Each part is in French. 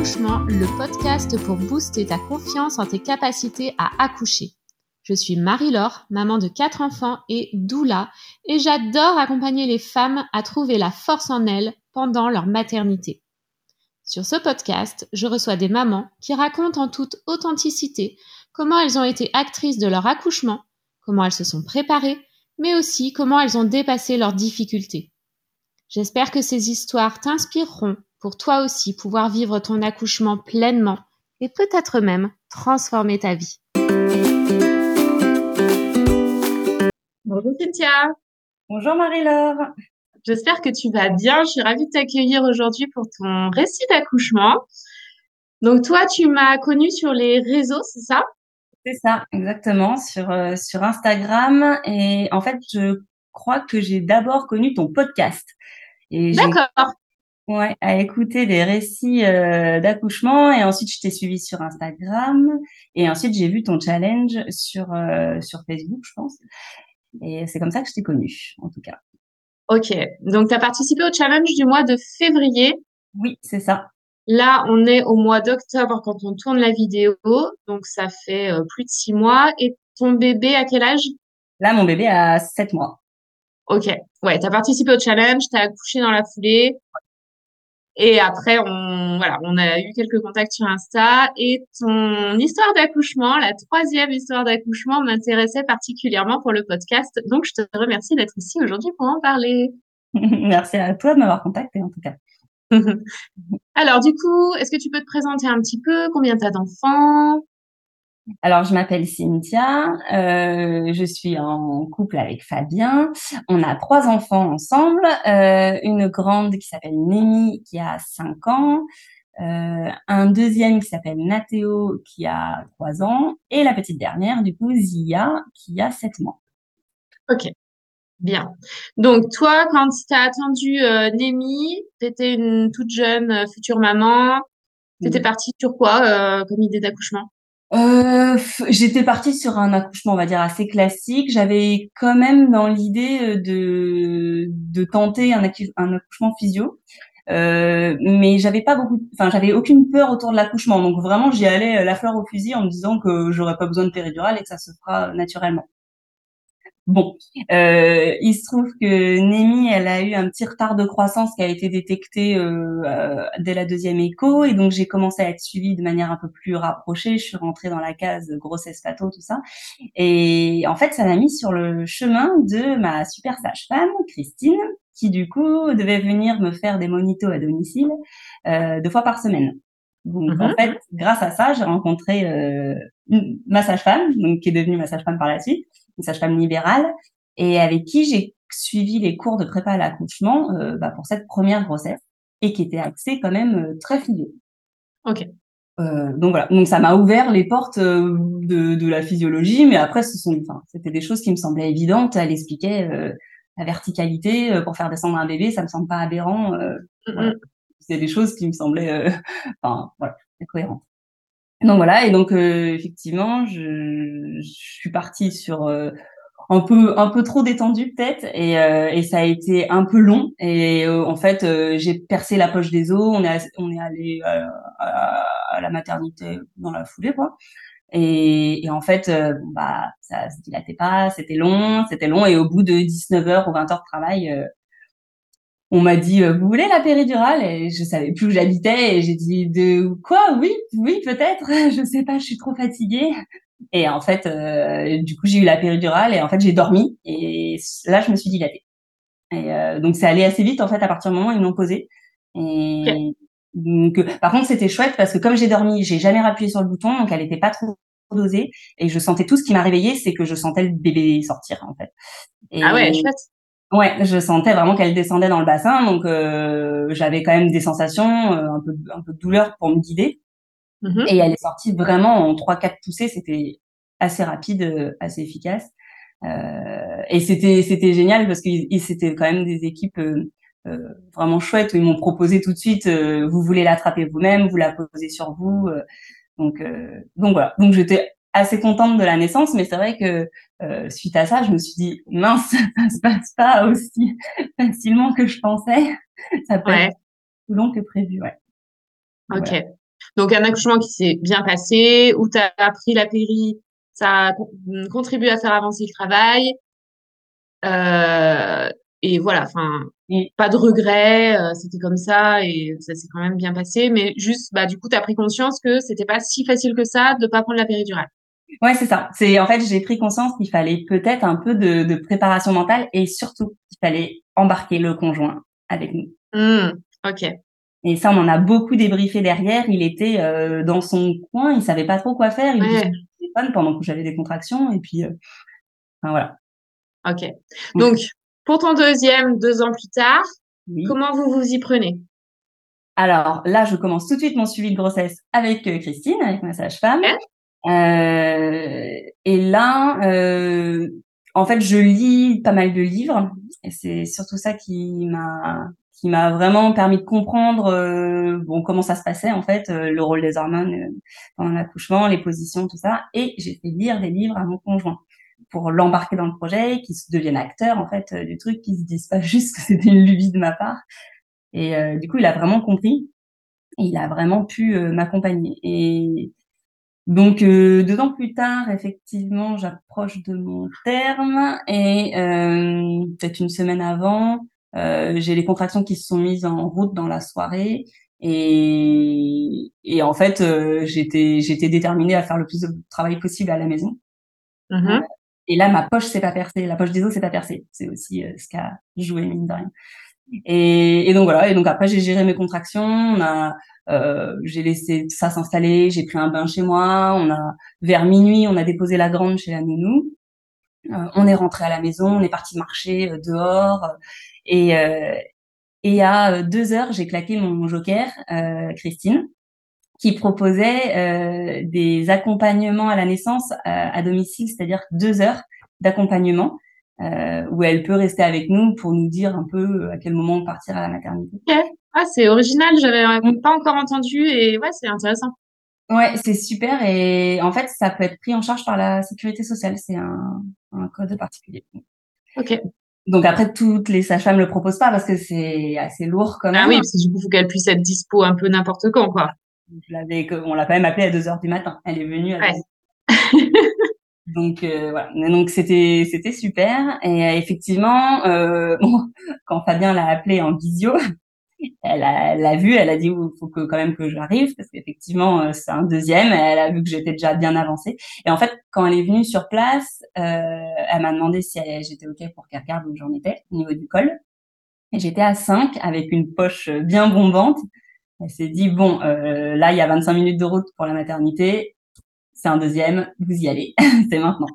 Accouchement, le podcast pour booster ta confiance en tes capacités à accoucher. Je suis Marie-Laure, maman de 4 enfants et doula, et j'adore accompagner les femmes à trouver la force en elles pendant leur maternité. Sur ce podcast, je reçois des mamans qui racontent en toute authenticité comment elles ont été actrices de leur accouchement, comment elles se sont préparées, mais aussi comment elles ont dépassé leurs difficultés. J'espère que ces histoires t'inspireront pour toi aussi pouvoir vivre ton accouchement pleinement et peut-être même transformer ta vie. Bonjour Cynthia. Bonjour Marie-Laure. J'espère que tu vas bien. Je suis ravie de t'accueillir aujourd'hui pour ton récit d'accouchement. Donc toi, tu m'as connue sur les réseaux, c'est ça? C'est ça, exactement, sur Instagram. Et en fait, je crois que j'ai d'abord connu ton podcast. Et j'ai D'accord. à écouter des récits d'accouchement. Et ensuite, je t'ai suivi sur Instagram. Et ensuite, j'ai vu ton challenge sur Facebook, je pense. Et c'est comme ça que je t'ai connue, en tout cas. Ok. Donc tu as participé au challenge du mois de février. Oui, c'est ça. Là, on est au mois d'octobre quand on tourne la vidéo. Donc ça fait plus de 6 mois. Et ton bébé, à quel âge? Là, mon bébé a 7 mois. Ok, ouais, t'as participé au challenge, t'as accouché dans la foulée, et après on a eu quelques contacts sur Insta, et ton histoire d'accouchement, la troisième histoire d'accouchement, m'intéressait particulièrement pour le podcast, donc je te remercie d'être ici aujourd'hui pour en parler. Merci à toi de m'avoir contacté, en tout cas. Alors du coup, est-ce que tu peux te présenter un petit peu? Combien t'as d'enfants? Alors, je m'appelle Cynthia, je suis en couple avec Fabien. On a 3 enfants ensemble, une grande qui s'appelle Némi qui a 5 ans, un deuxième qui s'appelle Nathéo qui a 3 ans et la petite dernière, du coup, Zia qui a 7 mois. Ok, bien. Donc toi, quand t'as attendu Némi, t'étais une toute jeune future maman, t'étais partie sur quoi comme idée d'accouchement? J'étais partie sur un accouchement, on va dire, assez classique. J'avais quand même dans l'idée de tenter un accouchement physio. Mais j'avais aucune peur autour de l'accouchement. Donc vraiment, j'y allais la fleur au fusil en me disant que j'aurais pas besoin de péridurale et que ça se fera naturellement. Bon, il se trouve que Némi, elle a eu un petit retard de croissance qui a été détecté dès la deuxième écho, et donc j'ai commencé à être suivie de manière un peu plus rapprochée. Je suis rentrée dans la case grossesse pato, tout ça, et en fait, ça m'a mis sur le chemin de ma super sage-femme, Christine, qui du coup devait venir me faire des monitos à domicile 2 fois par semaine. Donc en fait, grâce à ça, j'ai rencontré ma sage-femme, donc qui est devenue ma sage-femme par la suite, une sage-femme libérale, et avec qui j'ai suivi les cours de prépa à l'accouchement pour cette première grossesse, et qui était axée quand même très physio. Ok. Donc voilà, donc ça m'a ouvert les portes de la physiologie, mais après c'était des choses qui me semblaient évidentes. Elle expliquait la verticalité pour faire descendre un bébé, ça me semble pas aberrant. Voilà, c'est des choses qui me semblaient, voilà, cohérentes. Donc voilà, et donc effectivement, je suis partie sur un peu trop détendu peut-être, et ça a été un peu long, et en fait j'ai percé la poche des os. On est allé à la maternité dans la foulée, quoi, et en fait ça se dilatait pas, c'était long, et au bout de 19 heures ou 20 heures de travail, on m'a dit vous voulez la péridurale, et je savais plus où j'habitais, et j'ai dit de quoi? Oui peut-être. Je sais pas, je suis trop fatiguée. Et en fait, du coup, j'ai eu la péridurale, et en fait, j'ai dormi, et là, je me suis dilatée. Et donc, c'est allé assez vite, en fait, à partir du moment où ils m'ont posé. Ok. Et donc, par contre, c'était chouette parce que comme j'ai dormi, j'ai jamais appuyé sur le bouton, donc elle était pas trop dosée, et je sentais tout. Ce qui m'a réveillée, c'est que je sentais le bébé sortir, en fait. Ah ouais, Et chouette. ouais, je sentais vraiment qu'elle descendait dans le bassin, donc j'avais quand même des sensations, un peu de douleur pour me guider. Et elle est sortie vraiment en 3-4 poussées. C'était assez rapide, assez efficace. Et c'était génial parce que c'était quand même des équipes vraiment chouettes, où ils m'ont proposé tout de suite, vous voulez l'attraper vous-même, vous la posez sur vous. Donc voilà. Donc j'étais assez contente de la naissance, mais c'est vrai que suite à ça, je me suis dit mince, ça se passe pas aussi facilement que je pensais. Ça peut être Ouais. plus long que prévu, ouais. Ok. Voilà. Donc, un accouchement qui s'est bien passé, où tu as appris la péri, ça a contribué à faire avancer le travail. Euh, et voilà, enfin, Et pas de regrets, c'était comme ça et ça s'est quand même bien passé. Mais juste, bah, du coup, tu as pris conscience que c'était pas si facile que ça de pas prendre la péridurale. ouais, c'est ça. En fait, j'ai pris conscience qu'il fallait peut-être un peu de préparation mentale et surtout qu'il fallait embarquer le conjoint avec nous. Ok. Et ça, on en a beaucoup débriefé derrière. Il était dans son coin, il savait pas trop quoi faire. Il était sur Ouais, le téléphone pendant que j'avais des contractions. Et puis, enfin, voilà. ok. Donc, pour ton deuxième, 2 ans plus tard, Oui. comment vous vous y prenez? Alors là, je commence tout de suite mon suivi de grossesse avec Christine, avec ma sage-femme. Ok. Et là, en fait, je lis pas mal de livres et c'est surtout ça qui m'a vraiment permis de comprendre bon comment ça se passait en fait, le rôle des hormones pendant l'accouchement, les positions, tout ça. Et j'ai fait lire des livres à mon conjoint pour l'embarquer dans le projet, qu'il devienne acteur en fait du truc, qu'il se dise pas juste que c'était une lubie de ma part. Et du coup, il a vraiment compris. Et il a vraiment pu m'accompagner. Et donc 2 ans plus tard, effectivement, j'approche de mon terme et peut-être une semaine avant, j'ai les contractions qui se sont mises en route dans la soirée et en fait, j'étais déterminée à faire le plus de travail possible à la maison. Mhm. Et là, ma poche s'est pas percée, la poche des os s'est pas percée. C'est aussi ce qui a joué, mine de rien. Et donc voilà. Et donc après, j'ai géré mes contractions. J'ai laissé ça s'installer. J'ai pris un bain chez moi. Vers minuit, on a déposé la grande chez la nounou. On est rentré à la maison. On est parti marcher dehors. Et, euh, et à 2 heures, j'ai claqué mon joker, Christine, qui proposait des accompagnements à la naissance à domicile, c'est-à-dire 2 heures d'accompagnement où elle peut rester avec nous pour nous dire un peu à quel moment partir à la maternité. Ok. Ah, c'est original, j'avais Mm. pas encore entendu et ouais, c'est intéressant. Ouais, c'est super et en fait, ça peut être pris en charge par la sécurité sociale. C'est un code particulier. Ok. Donc après, toutes les sages-femmes le proposent pas parce que c'est assez lourd quand Ah même. oui, parce que du coup, faut qu'elle puisse être dispo un peu n'importe quand, quoi. On l'a quand même appelée à 2 heures du matin. Elle est venue à 2 heures. Ouais. Donc voilà. Donc c'était super et effectivement bon, quand Fabien l'a appelée en visio, elle l'a vu, elle a dit il faut que quand même que j'arrive parce qu'effectivement c'est un deuxième. Elle a vu que j'étais déjà bien avancée et en fait quand elle est venue sur place, elle m'a demandé si j'étais ok pour qu'elle regarde où j'en étais au niveau du col et j'étais à 5 avec une poche bien bombante. Elle s'est dit bon là il y a 25 minutes de route pour la maternité. C'est un deuxième, vous y allez, c'est maintenant.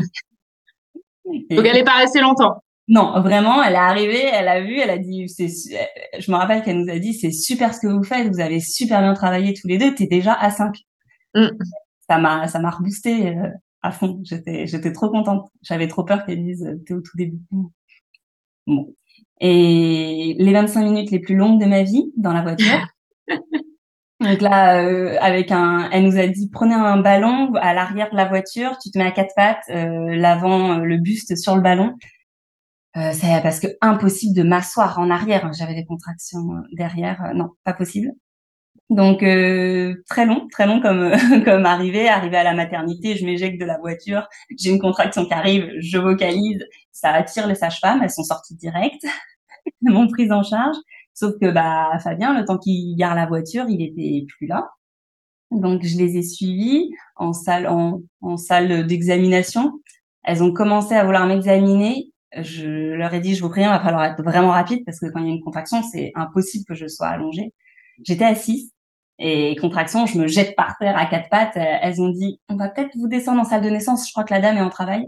Donc, Et elle est pas restée longtemps. non, vraiment, elle est arrivée, elle a vu, elle a dit, je me rappelle qu'elle nous a dit, c'est super ce que vous faites, vous avez super bien travaillé tous les deux, t'es déjà à 5. Mm. Ça m'a reboosté à fond. J'étais trop contente. J'avais trop peur qu'elle dise, t'es au tout début. Bon. Et les 25 minutes les plus longues de ma vie dans la voiture. Donc là, elle nous a dit, prenez un ballon à l'arrière de la voiture, tu te mets à 4 pattes, l'avant, le buste sur le ballon. C'est parce que impossible de m'asseoir en arrière. J'avais des contractions derrière. Non, pas possible. Donc très long comme comme arrivé à la maternité, je m'éjecte de la voiture, j'ai une contraction qui arrive, je vocalise, ça attire les sages-femmes, elles sont sorties direct, elles m'ont prise en charge. Sauf que bah Fabien, le temps qu'il gare la voiture, il était plus là. Donc je les ai suivies en salle d'examination. Elles ont commencé à vouloir m'examiner. Je leur ai dit, je vous préviens, il va falloir être vraiment rapide parce que quand il y a une contraction, c'est impossible que je sois allongée. J'étais assise et contraction, je me jette par terre à 4 pattes. Elles ont dit, on va peut-être vous descendre en salle de naissance. Je crois que la dame est en travail.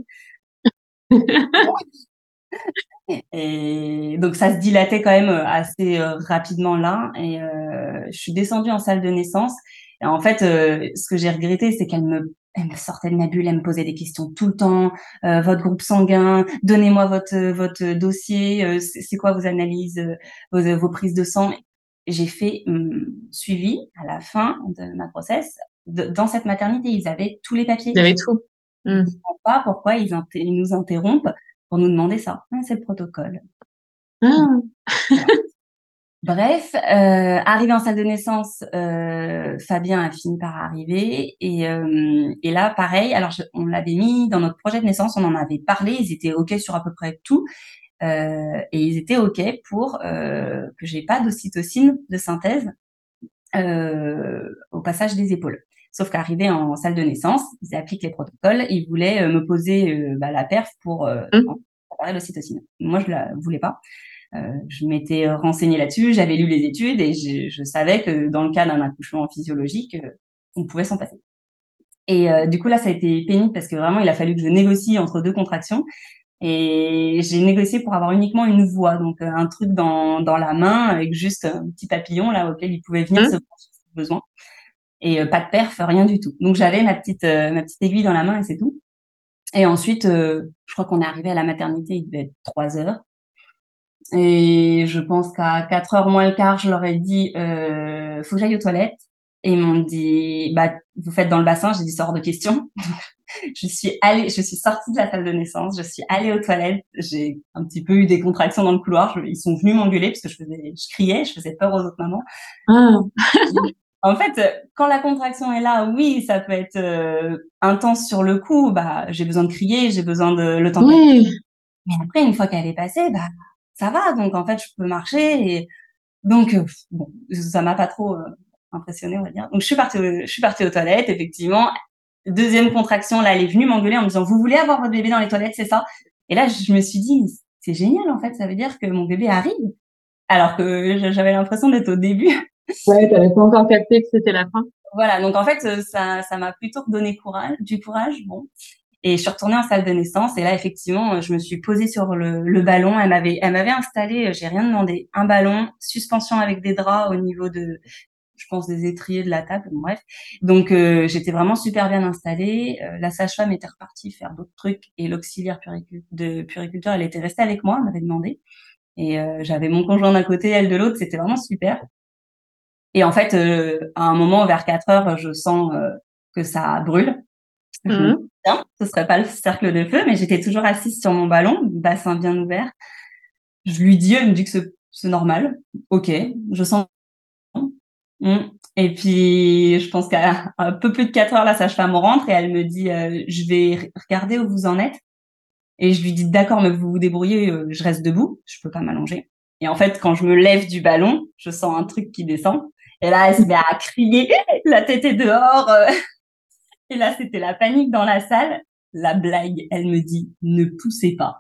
Et donc ça se dilatait quand même assez rapidement là. Et je suis descendue en salle de naissance. Et en fait, ce que j'ai regretté, c'est elle me sortait de ma bulle, elle me posait des questions tout le temps. Votre groupe sanguin, donnez-moi votre dossier, c'est quoi vos analyses, vos prises de sang. J'ai fait suivi à la fin de ma grossesse. Dans cette maternité, ils avaient tous les papiers. Il y avait tout. Je Mm. comprends pas pourquoi ils nous interrompent pour nous demander ça. Ah, c'est le protocole. Ah. Voilà. Bref, arrivé en salle de naissance, Fabien a fini par arriver et là pareil, alors on l'avait mis dans notre projet de naissance, on en avait parlé, ils étaient OK sur à peu près tout, et ils étaient OK pour que j'ai pas d'ocytocine de synthèse au passage des épaules. Sauf qu'arrivé en salle de naissance, ils appliquent les protocoles, ils voulaient me poser la perf pour préparer l'ocytocine. Moi, je la voulais pas. Je m'étais renseignée là-dessus, j'avais lu les études et je savais que dans le cas d'un accouchement physiologique, on pouvait s'en passer. Et du coup là, ça a été pénible parce que vraiment, il a fallu que je négocie entre deux contractions. Et j'ai négocié pour avoir uniquement une voix, donc un truc dans la main avec juste un petit papillon là auquel il pouvait venir se pencher si besoin. Et pas de perf, rien du tout. Donc j'avais ma petite aiguille dans la main et c'est tout. Et ensuite, je crois qu'on est arrivé à la maternité, il devait être 3 heures. Et je pense qu'à 4 heures moins le quart, je leur ai dit faut que j'aille aux toilettes. Et ils m'ont dit bah vous faites dans le bassin. J'ai dit c'est hors de question. Je suis sortie de la salle de naissance, je suis allée aux toilettes. J'ai un petit peu eu des contractions dans le couloir. Ils sont venus m'engueuler parce que je criais, je faisais peur aux autres mamans. Ah. En fait, quand la contraction est là, oui, ça peut être intense sur le coup. Bah j'ai besoin de crier, j'ai besoin de le temps. Oui. Mais après, une fois qu'elle est passée, bah ça va. Donc en fait, je peux marcher. Et donc bon, ça m'a pas trop impressionnée, on va dire. Donc je suis partie aux toilettes, effectivement. Deuxième contraction, là, elle est venue m'engueuler en me disant vous voulez avoir votre bébé dans les toilettes, c'est ça? Et là, je me suis dit c'est génial en fait, ça veut dire que mon bébé arrive. Alors que j'avais l'impression d'être au début. Ouais, t'avais pas encore capté que c'était la fin. Voilà, donc en fait ça m'a plutôt donné du courage, bon. Et je suis retournée en salle de naissance et là effectivement je me suis posée sur le ballon. Elle m'avait installé, j'ai rien demandé, un ballon, suspension avec des draps au niveau de, je pense, des étriers de la table, bon, bref. Donc j'étais vraiment super bien installée. La sage-femme était repartie faire d'autres trucs et l'auxiliaire puriculteur, elle était restée avec moi, elle m'avait demandé. Et j'avais mon conjoint d'un côté, elle de l'autre, c'était vraiment super. Et en fait, à un moment, vers 4 heures, je sens que ça brûle. Je me dis, tiens, ce serait pas le cercle de feu, mais j'étais toujours assise sur mon ballon, bassin bien ouvert. Je lui dis, elle me dit que c'est normal. Ok, je sens. Et puis, je pense qu'à un peu plus de 4 heures, la sage-femme rentre et elle me dit, je vais regarder où vous en êtes. Et je lui dis, d'accord, mais vous vous débrouillez, je reste debout, je peux pas m'allonger. Et en fait, quand je me lève du ballon, je sens un truc qui descend. Et là, elle se met à crier, la tête est dehors. Et là, c'était la panique dans la salle. La blague, elle me dit, ne poussez pas.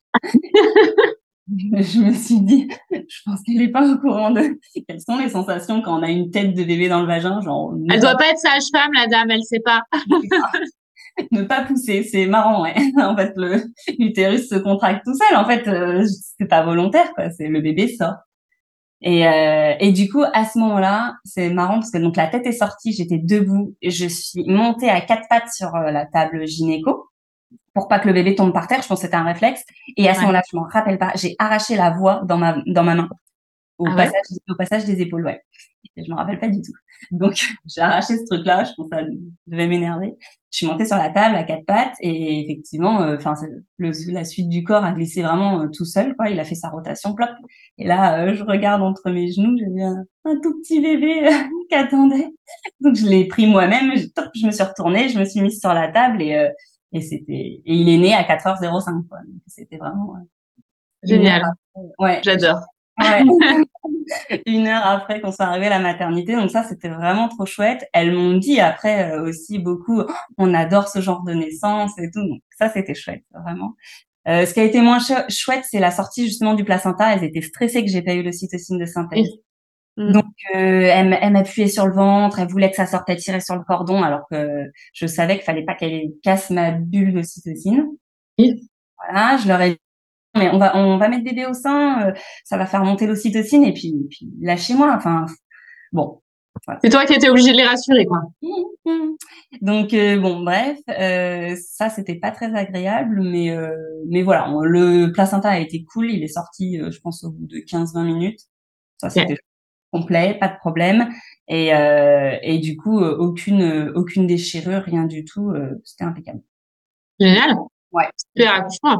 Je me suis dit, je pense qu'elle est pas au courant de quelles sont les sensations quand on a une tête de bébé dans le vagin, genre Elle doit pas être sage-femme, la dame, elle sait pas. ne pas pousser, c'est marrant, ouais. En fait, l'utérus se contracte tout seul. En fait, c'est pas volontaire, quoi. C'est le bébé sort. Et du coup, à ce moment-là, c'est marrant parce que donc la tête est sortie, j'étais debout, et je suis montée à 4 pattes sur la table gynéco pour pas que le bébé tombe par terre. Je pense que c'était un réflexe. Et à ce moment-là, je m'en rappelle pas, j'ai arraché la voix dans ma main au passage des épaules, ouais. Et je me rappelle pas du tout. Donc j'ai arraché ce truc-là, je pense que ça devait m'énerver. Je suis montée sur la table à 4 pattes et effectivement, enfin la suite du corps a glissé vraiment tout seul, quoi. Il a fait sa rotation, plop. Et là, je regarde entre mes genoux, j'ai vu un tout petit bébé qui attendait. Donc je l'ai pris moi-même, je me suis retournée, je me suis mise sur la table et il est né à 4h05, quoi. Donc c'était vraiment une heure Génial. après. Ouais. J'adore. Ouais. 1 heure après qu'on soit arrivé à la maternité. Donc ça, c'était vraiment trop chouette. Elles m'ont dit après aussi beaucoup, on adore ce genre de naissance et tout. Donc ça, c'était chouette, vraiment. Ce qui a été moins chouette, c'est la sortie justement du placenta. Elles étaient stressées que j'ai pas eu l'ocytocine de synthèse. Oui. Donc elle m'appuyait sur le ventre, elle voulait que ça sorte, elle tirait sur le cordon, alors que je savais qu'il fallait pas qu'elle casse ma bulle d'ocytocine. Oui. Voilà, je leur ai mais on va mettre bébé au sein, ça va faire monter l'ocytocine et puis lâchez-moi. Enfin, bon. Voilà. C'est toi qui étais obligée de les rassurer, quoi. Donc bon, bref, ça c'était pas très agréable, mais voilà, le placenta a été cool, il est sorti, je pense au bout de 15-20 minutes. Ça Yeah. c'était complet, pas de problème. Et du coup, aucune déchirure, rien du tout, c'était impeccable. Génial. Ouais. Super accouchement.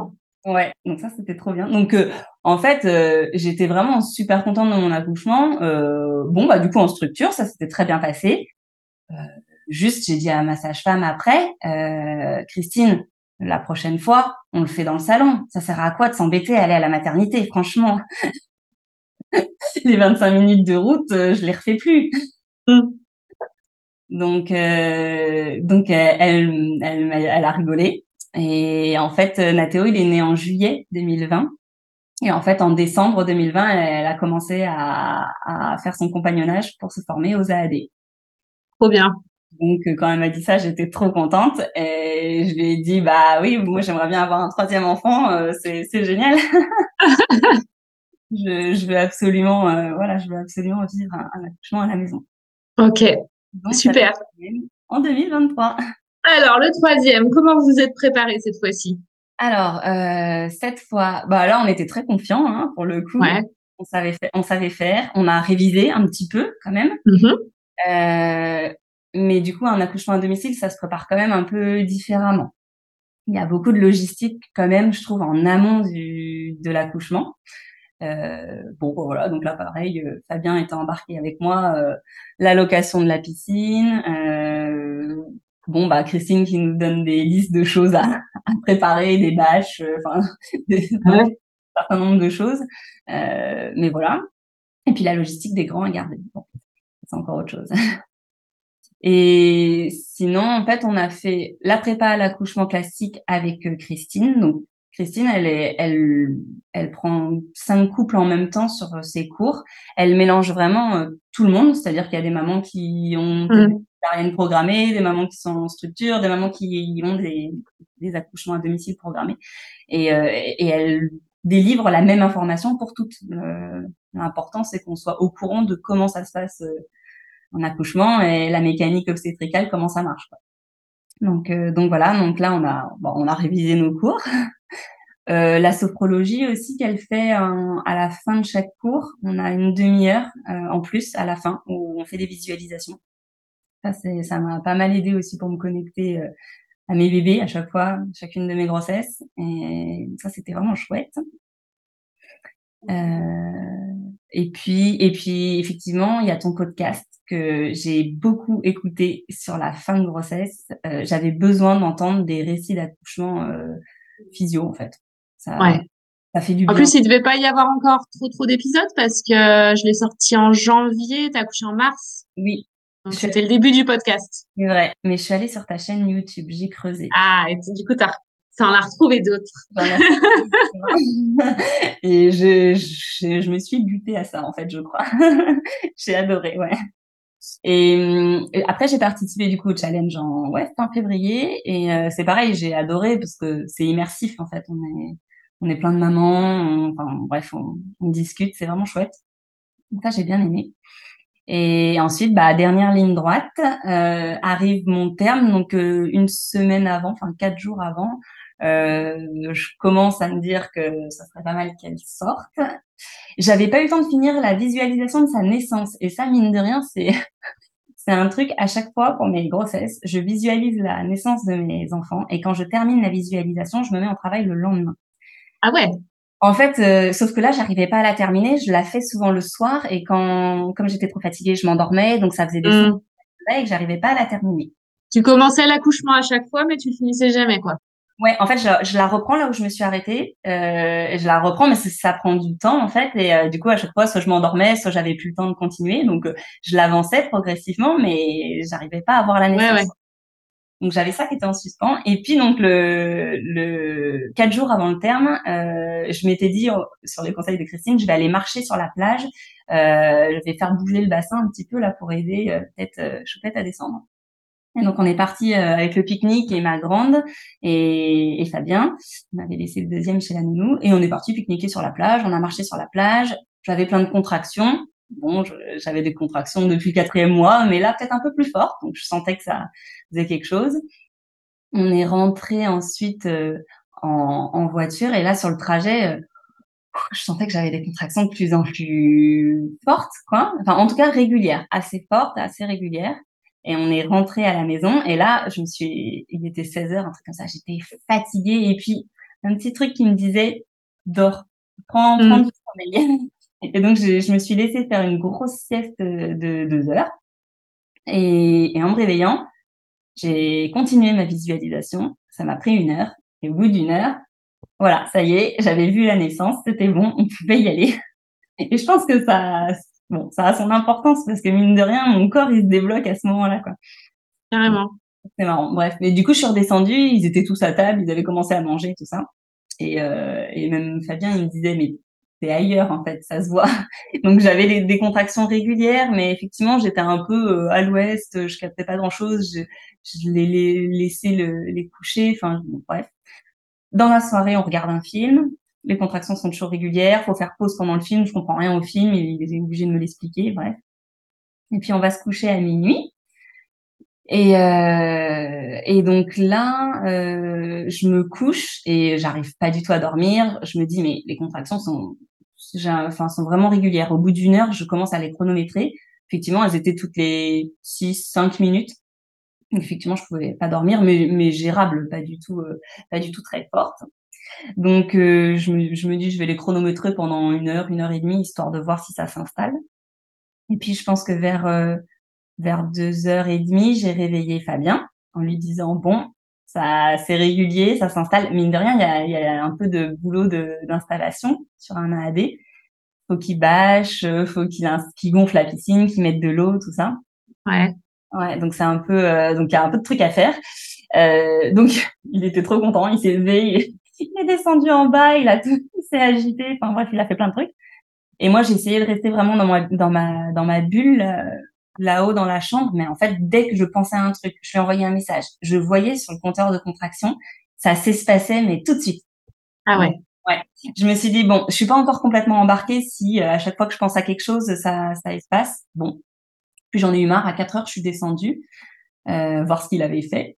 Ouais, donc ça, c'était trop bien. Donc, en fait, j'étais vraiment super contente de mon accouchement. Bon, bah, du coup, en structure, ça s'était très bien passé. Heu, Juste, j'ai dit à ma sage-femme après: «Christine, la prochaine fois, on le fait dans le salon. Ça sert à quoi de s'embêter à aller à la maternité? Franchement, les 25 minutes de route, je les refais plus». Mmh. Donc elle a rigolé et en fait, Nathéo, il est né en juillet 2020 et en fait, en décembre 2020, elle a commencé à faire son compagnonnage pour se former aux AAD. Trop bien. Donc, quand elle m'a dit ça, j'étais trop contente et je lui ai dit: «Bah oui, moi j'aimerais bien avoir un troisième enfant, c'est génial. Je veux absolument, voilà, je veux absolument vivre un accouchement à la maison». OK, Donc ça super. s'est fait en 2023. Alors le troisième, comment vous vous êtes préparés cette fois-ci? Alors, cette fois, bah là, on était très confiants, hein, pour le coup. Ouais. On savait faire. On a révisé un petit peu quand même. Mmh. Heu, mais du coup, un accouchement à domicile, ça se prépare quand même un peu différemment. Il y a beaucoup de logistique quand même, je trouve, en amont de l'accouchement. Bon, bah, voilà, donc là, pareil, Fabien était embarqué avec moi, la location de la piscine, bon, bah, Christine qui nous donne des listes de choses à préparer, des bâches, enfin, bref, Ouais. un certain nombre de choses. Mais voilà. Et puis la logistique des grands à garder. Bon, c'est encore autre chose. Et sinon, en fait, on a fait la prépa à l'accouchement classique avec Christine. Donc, Christine, elle prend 5 couples en même temps sur ses cours. Elle mélange vraiment tout le monde, c'est-à-dire qu'il y a des mamans qui ont peut-être des Mmh. césariennes programmées, des mamans qui sont en structure, des mamans qui ont des accouchements à domicile programmés. Et elle délivre la même information pour toutes. L'important, c'est qu'on soit au courant de comment ça se passe en accouchement et la mécanique obstétricale, comment ça marche, quoi. Donc voilà, donc là on a révisé nos cours. La sophrologie aussi qu'elle fait à la fin de chaque cours, on a une demi-heure en plus à la fin où on fait des visualisations. Ça m'a pas mal aidé aussi pour me connecter à mes bébés à chaque fois, chacune de mes grossesses et ça c'était vraiment chouette. Et puis effectivement, il y a ton podcast que j'ai beaucoup écouté sur la fin de grossesse. J'avais besoin d'entendre des récits d'accouchement, physio, en fait. Ça Ouais. ça fait du En bien. plus, il devait pas y avoir encore trop d'épisodes parce que je l'ai sorti en janvier, t'as accouché en mars. Oui, je Donc suis c'était le début du podcast. c'est vrai, mais je suis allée sur ta chaîne YouTube, j'ai creusé. Ah, et du coup, ça en a retrouvé d'autres. J'en ai et je me suis butée à ça, en fait, je crois. J'ai adoré, ouais. Et après, j'ai participé du coup au challenge en ouais, fin février et c'est pareil, j'ai adoré parce que c'est immersif en fait. On est plein de mamans, enfin bref, on discute, c'est vraiment chouette. Donc ça, j'ai bien aimé. Et ensuite, bah, dernière ligne droite, arrive mon terme, donc une semaine avant, enfin 4 jours avant, je commence à me dire que ça serait pas mal qu'elle sorte. J'avais pas eu le temps de finir la visualisation de sa naissance et ça, mine de rien, c'est un truc à chaque fois pour mes grossesses, je visualise la naissance de mes enfants et quand je termine la visualisation, je me mets en travail le lendemain. Ah ouais. En fait, sauf que là, j'arrivais pas à la terminer, je la fais souvent le soir et comme j'étais trop fatiguée, je m'endormais, donc ça faisait des semaines Hmm. et que j'arrivais pas à la terminer. Tu commençais l'accouchement à chaque fois, mais tu finissais jamais, quoi. Ouais, en fait, je la reprends là où je me suis arrêtée, et je la reprends, mais ça prend du temps en fait et du coup, à chaque fois, soit je m'endormais, soit j'avais plus le temps de continuer, donc je l'avançais progressivement, mais j'arrivais pas à voir la Ouais, ouais. naissance. Donc j'avais ça qui était en suspens. Et puis donc le 4 jours avant le terme, je m'étais dit sur les conseils de Christine, je vais aller marcher sur la plage, je vais faire bouger le bassin un petit peu là pour aider peut-être Choupette à descendre. Et donc on est parti avec le pique-nique et ma grande et Fabien. On avait laissé le deuxième chez la nounou et on est parti pique-niquer sur la plage. On a marché sur la plage. J'avais plein de contractions. Bon, j'avais des contractions depuis le 4e mois, mais là peut-être un peu plus fortes. Donc je sentais que ça faisait quelque chose. On est rentré ensuite en voiture et là sur le trajet, je sentais que j'avais des contractions de plus en plus fortes, quoi. Enfin, en tout cas régulières, assez fortes, assez régulières. Et on est rentré à la maison et là, il était 16 heures, un truc comme ça. J'étais fatiguée et puis un petit truc qui me disait: «Dors, prends du sommeil». Et donc je me suis laissée faire une grosse sieste, de 2 heures et en me réveillant, j'ai continué ma visualisation. Ça m'a pris 1 heure et au bout d'1 heure, voilà, ça y est, j'avais vu la naissance, c'était bon, on pouvait y aller. Et je pense que ça a son importance parce que mine de rien, mon corps, il se débloque à ce moment-là, quoi. Donc Carrément. c'est marrant. Bref, mais du coup, je suis redescendue, ils étaient tous à table, ils avaient commencé à manger, tout ça. Et même Fabien, il me disait: «Mais tu es ailleurs, en fait, ça se voit». Donc j'avais des contractions régulières, mais effectivement, j'étais un peu, à l'ouest, je captais pas grand-chose, je les laissais les coucher, enfin, bon, bref. Dans la soirée, on regarde un film. Les contractions sont toujours régulières. Faut faire pause pendant le film. Je comprends rien au film. Il est obligé de me l'expliquer. Bref. Et puis on va se coucher à minuit. Et donc là, je me couche et j'arrive pas du tout à dormir. Je me dis mais les contractions sont vraiment régulières. Au bout d'une heure, je commence à les chronométrer. Effectivement, elles étaient toutes les 6, 5 minutes. Donc effectivement, je pouvais pas dormir, mais gérable, pas du tout très forte. Donc je me dis: «Je vais les chronométrer pendant 1 heure et demie, histoire de voir si ça s'installe». Et puis je pense que vers 2 heures et demie, j'ai réveillé Fabien en lui disant: «Bon, ça c'est régulier, ça s'installe». Mine de rien, il y a un peu de boulot d'installation sur un AAD. Faut qu'il bâche, faut qu'il gonfle la piscine, qu'il mette de l'eau, tout ça. Ouais. Ouais, donc c'est un peu, donc il y a un peu de trucs à faire. Donc il était trop content, il s'est levé, il est descendu en bas, il s'est agité, enfin bref, il a fait plein de trucs. Et moi, j'ai essayé de rester vraiment dans ma bulle, là-haut dans la chambre, mais en fait, dès que je pensais à un truc, je lui envoyais un message. Je voyais sur le compteur de contraction, ça s'espaçait, mais tout de suite. Ah Donc ouais. ouais, je me suis dit: «Bon, je suis pas encore complètement embarquée si, à chaque fois que je pense à quelque chose, ça espace». Bon, puis j'en ai eu marre. À 4 heures, je suis descendue, voir ce qu'il avait fait.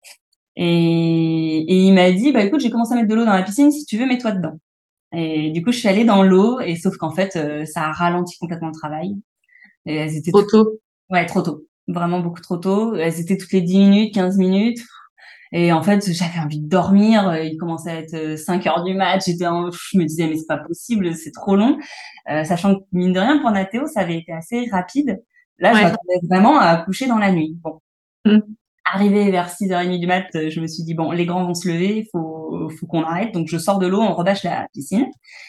Et il m'a dit: «Bah, écoute, j'ai commencé à mettre de l'eau dans la piscine, si tu veux, mets-toi dedans». Et du coup, je suis allée dans l'eau et sauf qu'en fait, ça a ralenti complètement le travail et elles étaient toutes Auto. ouais, trop tôt, vraiment beaucoup trop tôt. Elles étaient toutes les 10 minutes, 15 minutes et en fait, j'avais envie de dormir, il commençait à être, 5 heures du mat. Je me disais: «Mais c'est pas possible, c'est trop long», sachant que mine de rien, pour Nathéo, ça avait été assez rapide. Là, je Ouais. m'attendais vraiment à accoucher dans la nuit. Bon, Mmh. arrivée vers 6h30 du mat, je me suis dit: «Bon, les grands vont se lever, faut qu'on arrête». Donc je sors de l'eau, on rebâche la piscine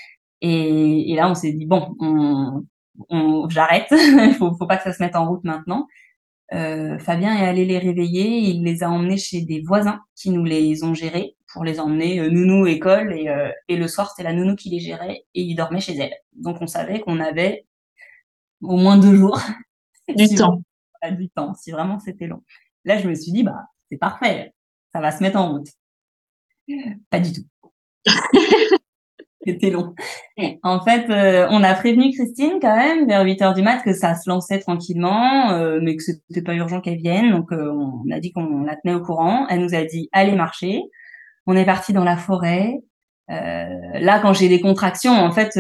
et là, on s'est dit: «Bon, j'arrête, faut pas que ça se mette en route maintenant». Fabien est allé les réveiller, il les a emmenés chez des voisins qui nous les ont gérés pour les emmener, nounou, école et le soir, c'était la nounou qui les gérait et ils dormaient chez elle. Donc on savait qu'on avait au moins 2 jours Du si vraiment temps. on a du temps, si vraiment c'était long. Là, je me suis dit: «Bah, c'est parfait, ça va se mettre en route». Pas du tout. C'était long. En fait, on a prévenu Christine quand même vers 8 heures du mat que ça se lançait tranquillement, mais que c'était pas urgent qu'elle vienne. Donc, on a dit qu'on la tenait au courant. Elle nous a dit: «Allez marcher». On est partis dans la forêt. Là, quand j'ai des contractions, en fait,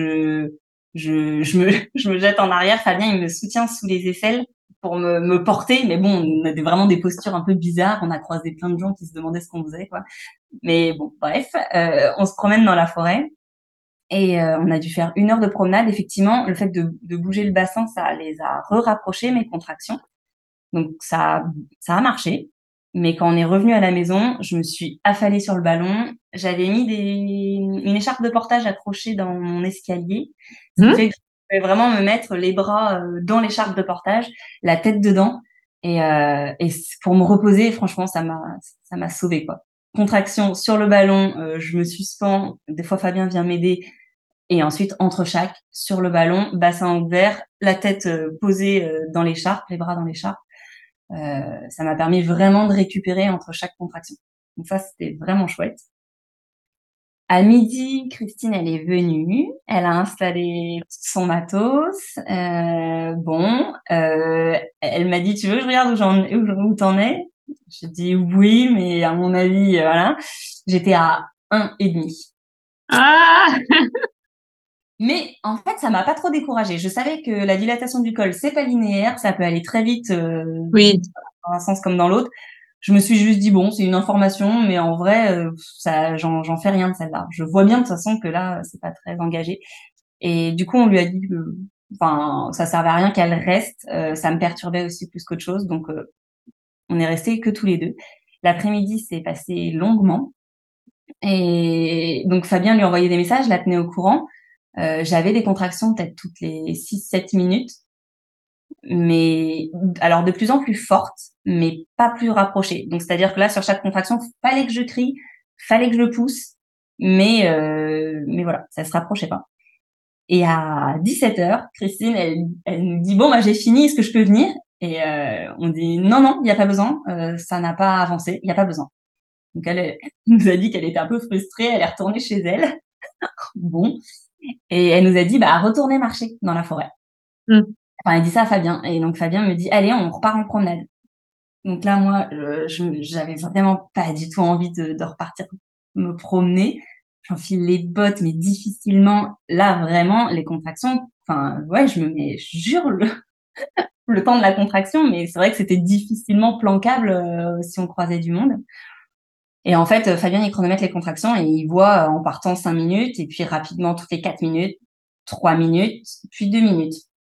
je me jette en arrière. Fabien, il me soutient sous les aisselles pour me porter. Mais bon, on avait vraiment des postures un peu bizarres. On a croisé plein de gens qui se demandaient ce qu'on faisait, quoi. Mais bon, bref, on se promène dans la forêt. Et on a dû faire 1 heure de promenade. Effectivement, le fait de bouger le bassin, ça les a rapprochés, mes contractions. Donc ça a marché. Mais quand on est revenu à la maison, je me suis affalée sur le ballon. J'avais mis une écharpe de portage accrochée dans mon escalier, ce qui Mmh. fait que je pouvais vraiment me mettre les bras, dans l'écharpe de portage, la tête dedans et pour me reposer, franchement, ça m'a sauvée, quoi. Contraction sur le ballon, je me suspends. Des fois, Fabien vient m'aider et ensuite, entre chaque, sur le ballon, bassin ouvert, la tête posée dans l'écharpe, les bras dans l'écharpe. Ça m'a permis vraiment de récupérer entre chaque contraction. Donc ça, c'était vraiment chouette. À midi, Christine, elle est venue, elle a installé son matos. Elle m'a dit: «Tu veux que je regarde où t'en es?» J'ai dit: «Oui, mais à mon avis, voilà». J'étais à 1,5. Ah! Mais en fait, ça m'a pas trop découragée. Je savais que la dilatation du col, c'est pas linéaire, ça peut aller très vite, Oui. dans un sens comme dans l'autre. je me suis juste dit bon, c'est une information, mais en vrai, ça, j'en fais rien de celle-là. Je vois bien de toute façon que là, c'est pas très engagé. Et du coup, on lui a dit que, enfin, ça servait à rien qu'elle reste. Ça me perturbait aussi plus qu'autre chose, donc on est restés que tous les deux. L'après-midi s'est passé longuement, et donc Fabien lui envoyait des messages, la tenait au courant. J'avais des contractions peut-être toutes les 6-7 minutes, mais alors de plus en plus fortes, mais pas plus rapprochées. Donc c'est-à-dire que là, sur chaque contraction, fallait que je crie, fallait que je le pousse, mais voilà, ça se rapprochait pas. Et à 17h, Christine, elle nous dit bon bah j'ai fini, est-ce que je peux venir? Et on dit non, il y a pas besoin, ça n'a pas avancé, il y a pas besoin. Donc elle nous a dit qu'elle était un peu frustrée, elle est retournée chez elle. Bon, et elle nous a dit bah retournez marcher dans la forêt. Enfin, elle dit ça à Fabien, et donc Fabien me dit allez, on repart en promenade. Donc là, moi, j'avais vraiment pas du tout envie de repartir me promener. J'enfile les bottes, mais difficilement. Là, vraiment, les contractions, enfin, ouais, je jure, le temps de la contraction, mais c'est vrai que c'était difficilement plancable si on croisait du monde. Et en fait, Fabien, il chronomètre les contractions et il voit en partant 5 minutes, et puis rapidement, toutes les 4 minutes, 3 minutes, puis 2 minutes.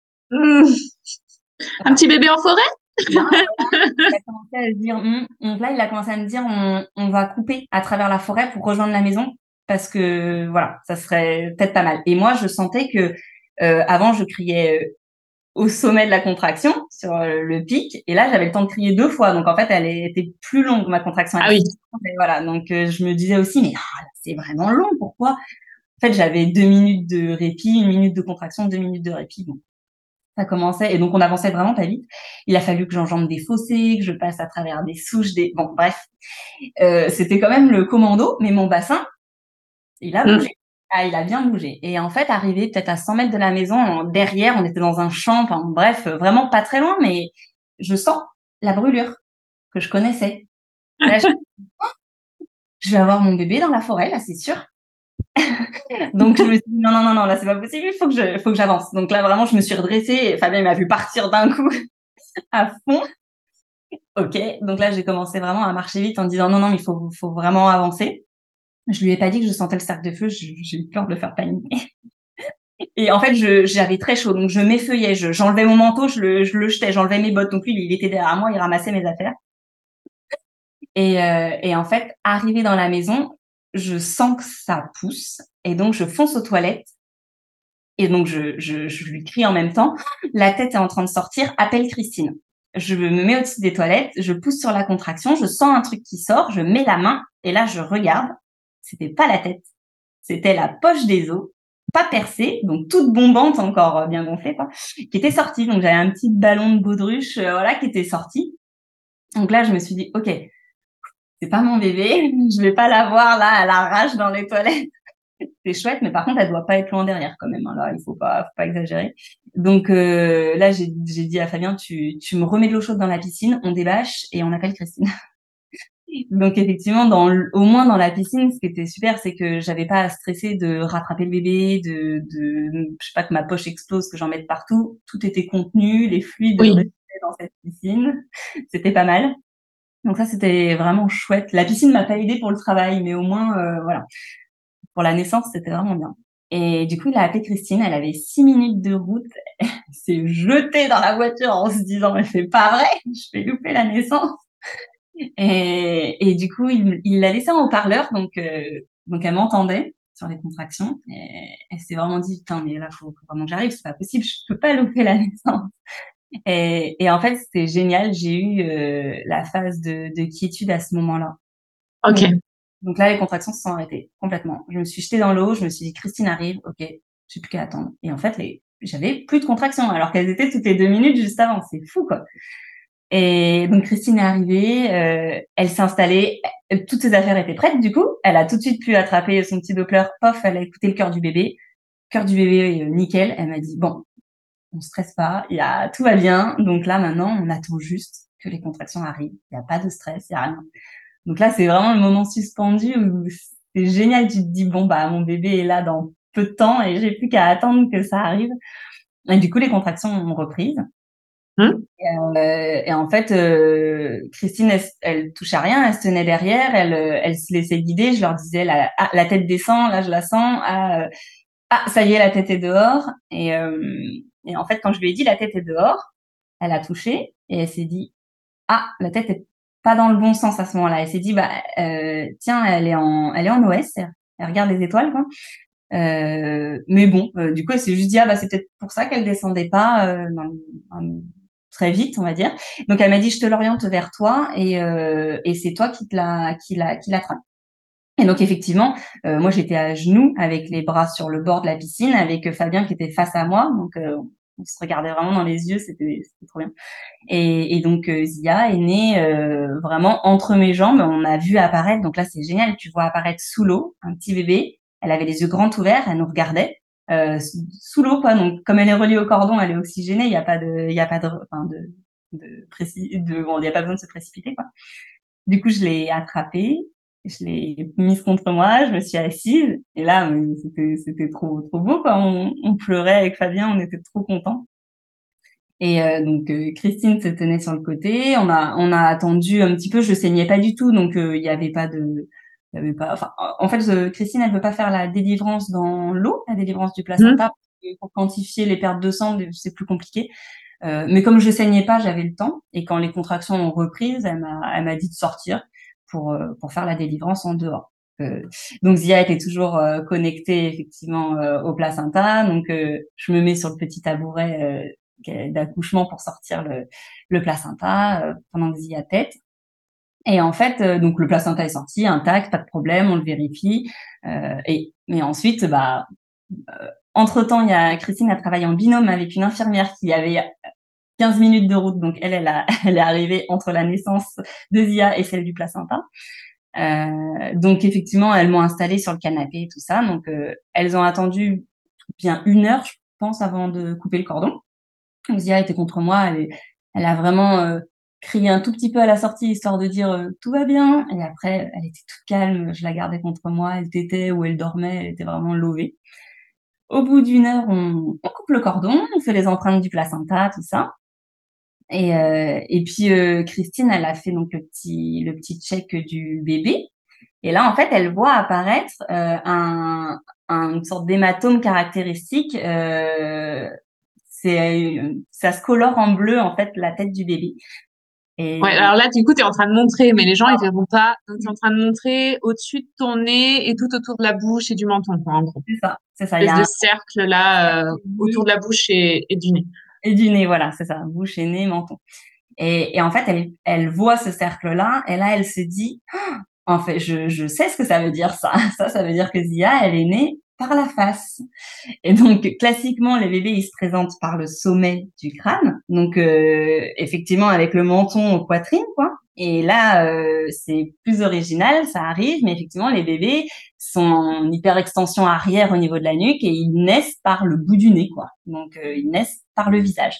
Un petit bébé en forêt? Là, il a commencé à se dire, donc là, il a commencé à me dire, on va couper à travers la forêt pour rejoindre la maison, parce que voilà, ça serait peut-être pas mal. Et moi, je sentais que avant, je criais au sommet de la contraction, sur le pic, et là, j'avais le temps de crier 2 fois. Donc en fait, elle était plus longue, ma contraction. Ah oui. Et voilà, donc je me disais aussi, mais c'est vraiment long, pourquoi? En fait, j'avais 2 minutes de répit, 1 minute de contraction, 2 minutes de répit. Bon, ça commençait, et donc on avançait vraiment pas vite. Il a fallu que j'enjambe des fossés, que je passe à travers des souches, bon, bref. C'était quand même le commando, mais mon bassin, il a bougé. Ah, il a bien bougé. Et en fait, arrivé peut-être à 100 mètres de la maison, derrière, on était dans un champ, enfin, bref, vraiment pas très loin, mais je sens la brûlure que je connaissais. Là, je vais avoir mon bébé dans la forêt, là, c'est sûr. Donc je me suis dit non, là c'est pas possible, il faut que j'avance. Donc là vraiment je me suis redressée, et Fabien m'a vu partir d'un coup à fond. Ok, donc là j'ai commencé vraiment à marcher vite en disant non, mais faut vraiment avancer. Je lui ai pas dit que je sentais le cercle de feu, j'ai eu peur de le faire paniquer. Et en fait j'avais très chaud, donc je m'effeuillais, j'enlevais mon manteau, je le jetais, j'enlevais mes bottes. Donc lui il était derrière moi, il ramassait mes affaires. Et en fait arrivé dans la maison, je sens que ça pousse, et donc je fonce aux toilettes. Et donc, je lui crie en même temps, la tête est en train de sortir, appelle Christine. Je me mets au-dessus des toilettes, je pousse sur la contraction, je sens un truc qui sort, je mets la main, et là, je regarde. C'était pas la tête, c'était la poche des os, pas percée, donc toute bombante encore, bien gonflée, quoi, qui était sortie. Donc, j'avais un petit ballon de baudruche, voilà, qui était sorti. Donc là, je me suis dit, OK, c'est pas mon bébé, je vais pas la voir là à l'arrache dans les toilettes. C'est chouette, mais par contre, elle doit pas être loin derrière quand même, hein. Là, il faut pas exagérer. Donc là, j'ai dit à Fabien, tu me remets de l'eau chaude dans la piscine, on débâche et on appelle Christine. Donc effectivement, au moins dans la piscine, ce qui était super, c'est que j'avais pas à stresser de rattraper le bébé, je sais pas, que ma poche explose, que j'en mette partout. Tout était contenu, les fluides Oui. restaient dans cette piscine. C'était pas mal. Donc ça, c'était vraiment chouette. La piscine m'a pas aidée pour le travail, mais au moins, voilà. Pour la naissance, c'était vraiment bien. Et du coup, il a appelé Christine, elle avait 6 minutes de route. Elle s'est jetée dans la voiture en se disant, mais c'est pas vrai, je vais louper la naissance. Et du coup, il l'a laissée en haut-parleur, donc elle m'entendait sur les contractions. Et elle s'est vraiment dit, putain, mais là, faut vraiment que j'arrive, c'est pas possible, je peux pas louper la naissance. Et en fait, c'était génial, j'ai eu la phase de quiétude à ce moment-là. Ok. Donc là, les contractions se sont arrêtées complètement. Je me suis jetée dans l'eau, je me suis dit, Christine arrive, ok, j'ai plus qu'à attendre. Et en fait, j'avais plus de contractions, alors qu'elles étaient toutes les 2 minutes juste avant. C'est fou, quoi. Et donc Christine est arrivée, elle s'est installée, toutes ses affaires étaient prêtes, du coup. Elle a tout de suite pu attraper son petit Doppler, pof, elle a écouté le cœur du bébé. Cœur du bébé, nickel. Elle m'a dit, bon, on stresse pas, tout va bien. Donc là, maintenant, on attend juste que les contractions arrivent. Il n'y a pas de stress, il n'y a rien. Donc là, c'est vraiment le moment suspendu où c'est génial. Tu te dis, bon, bah, mon bébé est là dans peu de temps et j'ai plus qu'à attendre que ça arrive. Et du coup, les contractions ont reprise. Et en fait, Christine, elle touche à rien, elle se tenait derrière, elle se laissait guider. Je leur disais, la tête descend, là je la sens. Ça y est, la tête est dehors. Et en fait, quand je lui ai dit la tête est dehors, elle a touché et elle s'est dit, la tête est pas dans le bon sens à ce moment-là. Elle s'est dit, tiens, elle est en OS. Elle regarde les étoiles, quoi. Mais bon, du coup, elle s'est juste dit, c'est peut-être pour ça qu'elle descendait pas très vite, on va dire. Donc, elle m'a dit, je te l'oriente vers toi et c'est toi qui l'attrape. Et donc, effectivement, moi, j'étais à genoux avec les bras sur le bord de la piscine, avec Fabien qui était face à moi. Donc, on se regardait vraiment dans les yeux, c'était trop bien. Et donc, Zia est née vraiment entre mes jambes. On a vu apparaître, donc là, c'est génial, tu vois apparaître sous l'eau un petit bébé. Elle avait les yeux grands ouverts, elle nous regardait sous l'eau, quoi. Donc, comme elle est reliée au cordon, elle est oxygénée, il n'y a pas bon, il n'y a pas besoin de se précipiter, quoi. Du coup, je l'ai attrapée, je l'ai mise contre moi, je me suis assise, et là, c'était trop beau, quoi. On pleurait avec Fabien, on était trop contents. Et donc Christine se tenait sur le côté. On a attendu un petit peu. Je saignais pas du tout, donc il y avait pas de, il y avait pas. Enfin, en fait, Christine, elle veut pas faire la délivrance dans l'eau, la délivrance du placenta, parce que pour quantifier les pertes de sang, c'est plus compliqué. Mais comme je saignais pas, j'avais le temps. Et quand les contractions ont repris, elle m'a dit de sortir pour faire la délivrance en dehors. Donc Zia était toujours connectée effectivement au placenta. Donc je me mets sur le petit tabouret d'accouchement pour sortir le placenta pendant que Zia tète. Et en fait, donc le placenta est sorti intact, pas de problème, on le vérifie. Mais ensuite, entre-temps, Christine a travaillé en binôme avec une infirmière qui avait 15 minutes de route. Donc elle est arrivée entre la naissance de Zia et celle du placenta. Donc effectivement, elles m'ont installée sur le canapé et tout ça. Donc elles ont attendu bien 1 heure, je pense, avant de couper le cordon. Zia était contre moi, elle a vraiment crié un tout petit peu à la sortie, histoire de dire tout va bien. Et après, elle était toute calme, je la gardais contre moi, elle tétait ou elle dormait, elle était vraiment lovée. Au bout d'1 heure, on coupe le cordon, on fait les empreintes du placenta, tout ça. Et puis Christine, elle a fait donc le petit check du bébé. Et là, en fait, elle voit apparaître une sorte d'hématome caractéristique. Ça se colore en bleu, en fait, la tête du bébé. Ouais, alors là, du coup, tu es en train de montrer, mais les gens, ils verront pas. Donc, tu es en train de montrer au-dessus de ton nez et tout autour de la bouche et du menton, quoi, en gros. C'est ça, c'est ça. Une Il y espèce a de cercle là, autour de la bouche et du nez. et du nez, voilà, c'est ça, bouche et nez, menton. Et en fait, elle voit ce cercle-là, et là, elle se dit, en fait, je sais ce que ça veut dire, ça. Ça veut dire que Zia, elle est née par la face. Et donc, classiquement, les bébés, ils se présentent par le sommet du crâne. Donc, effectivement, avec le menton aux poitrines, quoi. Et là, c'est plus original, ça arrive, mais effectivement, les bébés sont en hyperextension arrière au niveau de la nuque et ils naissent par le bout du nez, quoi. Donc, ils naissent par le visage.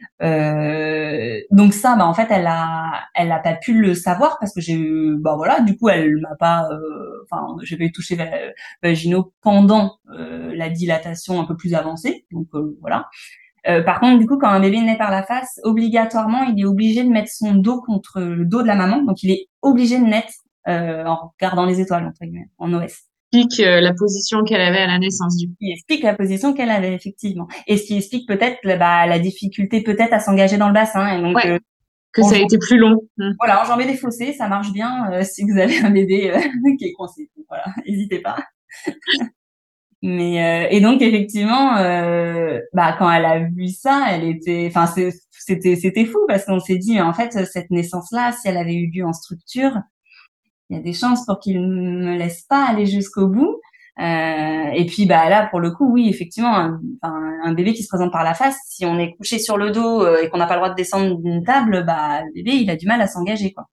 Donc ça, en fait, elle a pas pu le savoir parce que voilà, du coup, elle m'a pas, j'ai pas eu touché vaginaux pendant la dilatation un peu plus avancée. Donc voilà. Par contre, du coup, quand un bébé naît par la face, obligatoirement, il est obligé de mettre son dos contre le dos de la maman. Donc il est obligé de naître en regardant les étoiles, entre guillemets, en OS. Explique la position qu'elle avait à la naissance, du coup. Qui explique la position qu'elle avait, effectivement. Et ce qui explique peut-être la difficulté peut-être à s'engager dans le bassin. Et donc, Ouais, que ça a été plus long. voilà, enjamber des fossés, ça marche bien si vous avez un bébé qui est coincé. Voilà, n'hésitez pas. Mais et donc effectivement, quand elle a vu ça, c'était fou parce qu'on s'est dit en fait cette naissance-là, si elle avait eu lieu en structure, il y a des chances pour qu'il ne me laisse pas aller jusqu'au bout. Et puis là pour le coup, oui, effectivement, un bébé qui se présente par la face, si on est couché sur le dos et qu'on n'a pas le droit de descendre d'une table, le bébé il a du mal à s'engager, quoi.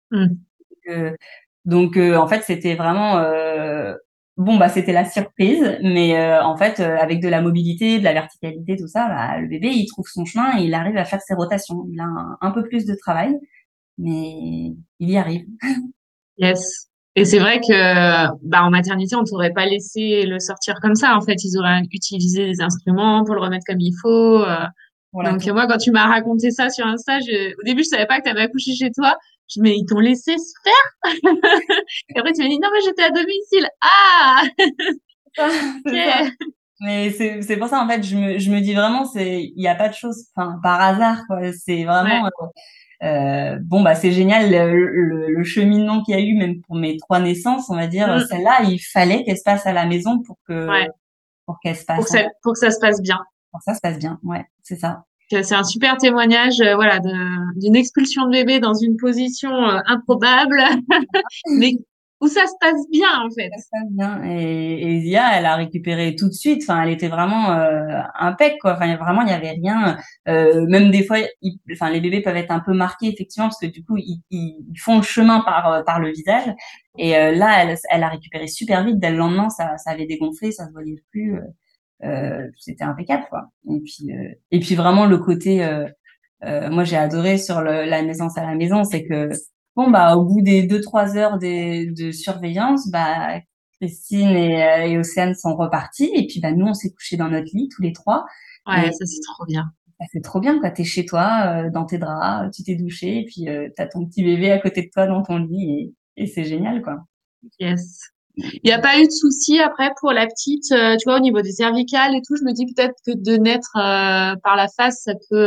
Donc en fait c'était vraiment c'était la surprise, mais en fait avec de la mobilité, de la verticalité, tout ça, le bébé il trouve son chemin et il arrive à faire ses rotations. Il a un peu plus de travail, mais il y arrive. Yes. Et c'est vrai que en maternité, on t'aurait pas laissé le sortir comme ça. En fait, ils auraient utilisé des instruments pour le remettre comme il faut. Pour la Donc, tour. moi, quand tu m'as raconté ça sur Insta, au début, je savais pas que tu avais accouché chez toi. Je me dis, mais ils t'ont laissé se faire? Et après, tu m'as dit, non, mais j'étais à domicile. Ah, C'est ça. ok. Mais c'est pour ça, en fait, je me dis vraiment, il y a pas de choses, enfin, par hasard, quoi. C'est Ouais. vraiment, bon, bah, c'est génial, le cheminement qu'il y a eu, même pour mes 3 naissances, on va dire, Mm. celle-là, il fallait qu'elle se passe à la maison Ouais. pour qu'elle se Pour passe, que pour que ça se passe bien. pour que ça se passe bien. Ouais, c'est ça. Que c'est un super témoignage, voilà, d'une expulsion de bébé dans une position improbable, mais où ça se passe bien, en fait. Ça se passe bien. Et Zia, elle a récupéré tout de suite. Enfin, elle était vraiment impec, quoi. Enfin, vraiment, il y avait rien. Même des fois, enfin, les bébés peuvent être un peu marqués, effectivement, parce que du coup, ils font le chemin par le visage. Et là, elle a récupéré super vite. Dès le lendemain, ça avait dégonflé, ça se voyait plus. C'était impeccable, quoi. Et puis vraiment le côté, moi j'ai adoré sur la naissance à la maison, c'est que bon bah au bout des 2-3 heures de surveillance, bah Christine et Océane sont repartis et puis bah nous on s'est couchés dans notre lit tous les trois Ouais, et ça, c'est trop bien. bah, c'est trop bien quoi. T'es chez toi, dans tes draps, tu t'es douché et puis t'as ton petit bébé à côté de toi dans ton lit et c'est génial quoi. Yes. Il n'y a pas eu de souci après pour la petite, tu vois, au niveau des cervicales et tout. Je me dis peut-être que de naître par la face,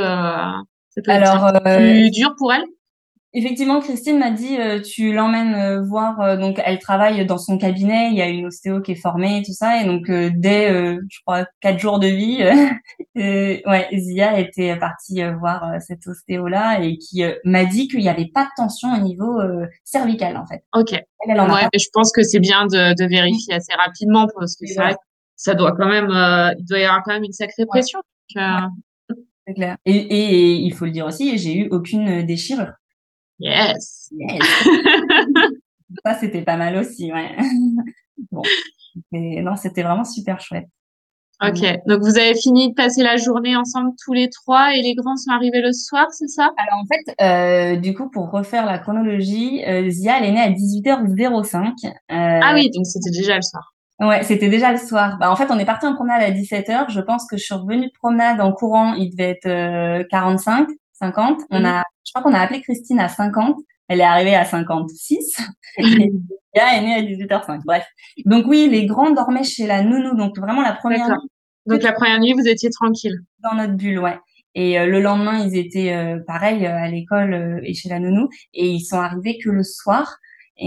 ça peut être un Alors petit peu plus dur pour elle. effectivement, Christine m'a dit, tu l'emmènes voir. Donc, elle travaille dans son cabinet. Il y a une ostéo qui est formée et tout ça. Et donc, dès, je crois, 4 jours de vie, ouais, Zia était partie voir cette ostéo-là et qui m'a dit qu'il n'y avait pas de tension au niveau cervical, en fait. Ok. Elle en a Ouais, pas. mais je pense que c'est bien de vérifier assez rapidement parce que Et c'est vrai voilà. que ça doit quand même, il doit y avoir quand même une sacrée Ouais, pression. Donc, ouais, c'est clair. Et il faut le dire aussi, j'ai eu aucune déchirure. yes. Yes. Ça, c'était pas mal aussi, ouais. Bon. Non, c'était vraiment super chouette. Ok. Donc vous avez fini de passer la journée ensemble tous les trois et les grands sont arrivés le soir, c'est ça? Alors en fait, du coup, pour refaire la chronologie, Zia, elle est née à 18h05. Ah oui, donc c'était déjà le soir. Ouais, c'était déjà le soir. Bah, en fait, on est parti en promenade à 17h. Je pense que je suis revenue de promenade en courant, il devait être 45, 50. Mhm. Je crois qu'on a appelé Christine à 50. Elle est arrivée à 56. Et Zia est née à 18h05. Bref. Donc oui, les grands dormaient chez la nounou. Donc vraiment la première D'accord. nuit, que Donc la première nuit, vous étiez tranquille. dans notre bulle, ouais. Et le lendemain, ils étaient pareil à l'école et chez la nounou, et ils sont arrivés que le soir.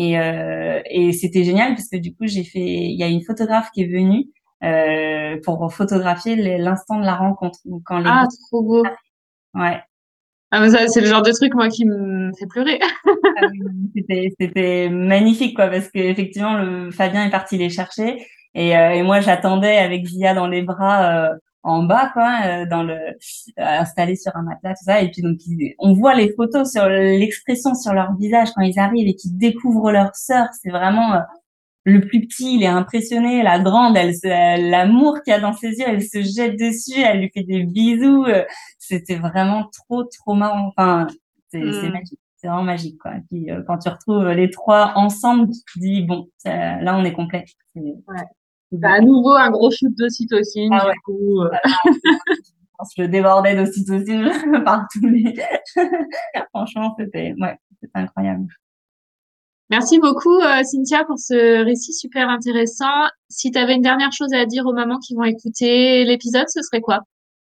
Et c'était génial parce que du coup, il y a une photographe qui est venue pour photographier l'instant de la rencontre. Donc quand les Ah, grands, trop beau. ouais, Ah, mais ça, c'est le genre de truc, moi, qui me fait pleurer. ah oui, c'était magnifique quoi parce que effectivement, Fabien est parti les chercher et moi j'attendais avec Zia dans les bras. En bas quoi installé sur un matelas tout ça et puis donc on voit les photos sur l'expression sur leur visage quand ils arrivent et qu'ils découvrent leur sœur, c'est vraiment le plus petit il est impressionné, la grande l'amour qu'il y a dans ses yeux, elle se jette dessus, elle lui fait des bisous, c'était vraiment trop marrant, enfin c'est Hmm. magique, c'est vraiment magique quoi. Et puis quand tu retrouves les trois ensemble tu te dis bon là on est complet, Ouais. c'est Bah, beau. à nouveau, un gros shoot d'ocytocine, Ah du ouais. coup. Je pense que je débordais d'ocytocine par tous les. Franchement, c'était incroyable. Merci beaucoup, Cynthia, pour ce récit super intéressant. Si tu avais une dernière chose à dire aux mamans qui vont écouter l'épisode, ce serait quoi?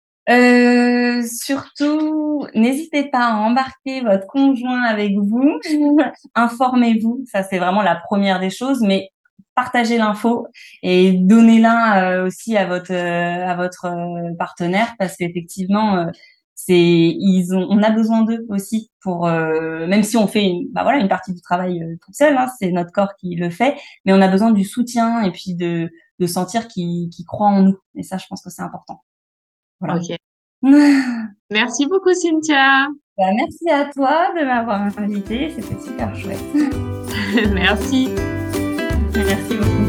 Surtout, n'hésitez pas à embarquer votre conjoint avec vous. Informez-vous, ça c'est vraiment la première des choses, mais partagez l'info et donnez-la aussi à votre partenaire parce qu'effectivement, on a besoin d'eux aussi pour, même si on fait bah voilà, une partie du travail toute seule, hein, c'est notre corps qui le fait, mais on a besoin du soutien et puis de sentir qu'ils croient en nous. Et ça, je pense que c'est important. Voilà. Ok. Merci beaucoup, Cynthia. Bah, merci à toi de m'avoir invité, c'était super chouette. Merci. Merci beaucoup.